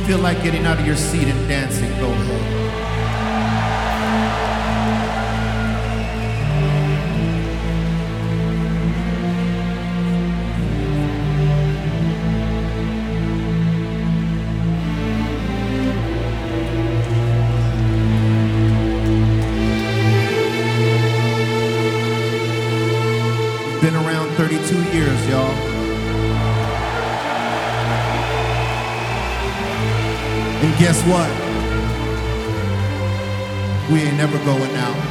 feel like getting out of your seat and dancing, go ahead. Been around 32 years, y'all. And guess what? We ain't never going out.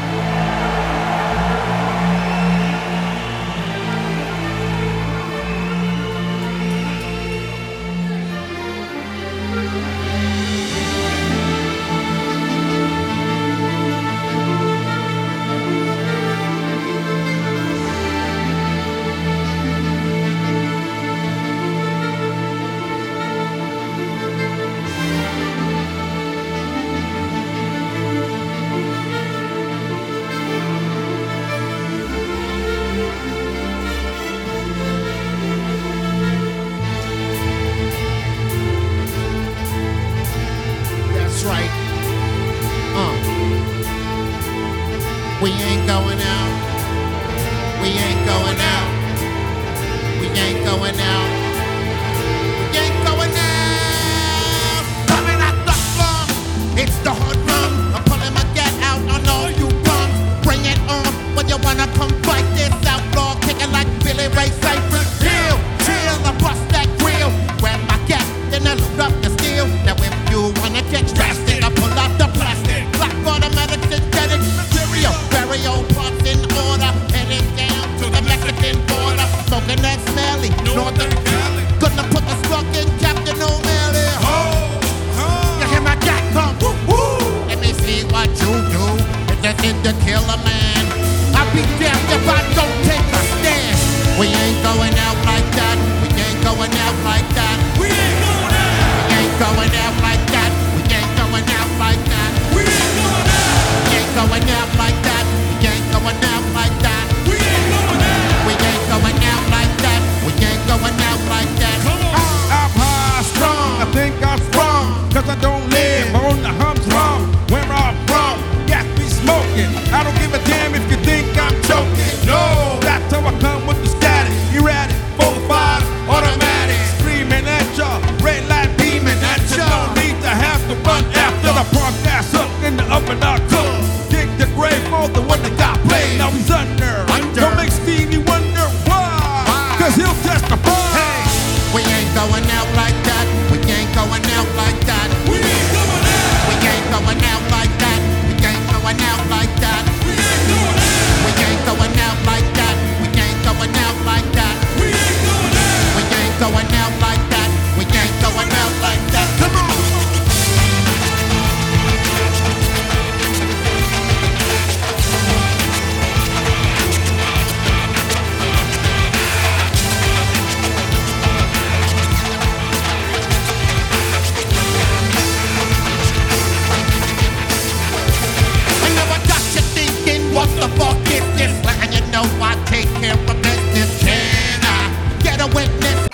Right. We ain't going out. We ain't going out. We ain't going out. We ain't going out. Coming at the slum. It's the hard drum. I'm pulling my gat out on all you bums. Bring it on when you wanna come fight this outlaw. Kicking like Billy Ray Cyrus. Chill, chill, I bust that grill. Grab my gat, then I look up the steel. Now if you wanna get drastic, I pull out the plastic. Black automatic synthetic material. Very old parts in order. Heading down to the Mexican border. Smoking that smelly Northern Cali. Gonna put the skunk in Captain O'Malley. You hear my gat come? Woo woo. Let me see what you do. It's just in to kill a man. I'll be damned if I don't take a stand. We ain't going out like that. We ain't going out like that. We ain't going out. We ain't going out like that. We ain't going out like that. We ain't going out. We ain't going out like that. We ain't going out like that. We ain't going out. We ain't going out like that. We ain't going out like that. I'm high strong, I think I'm strong, cause I don't live on the humdrum. Where I'm from, gas be smoking, I don't give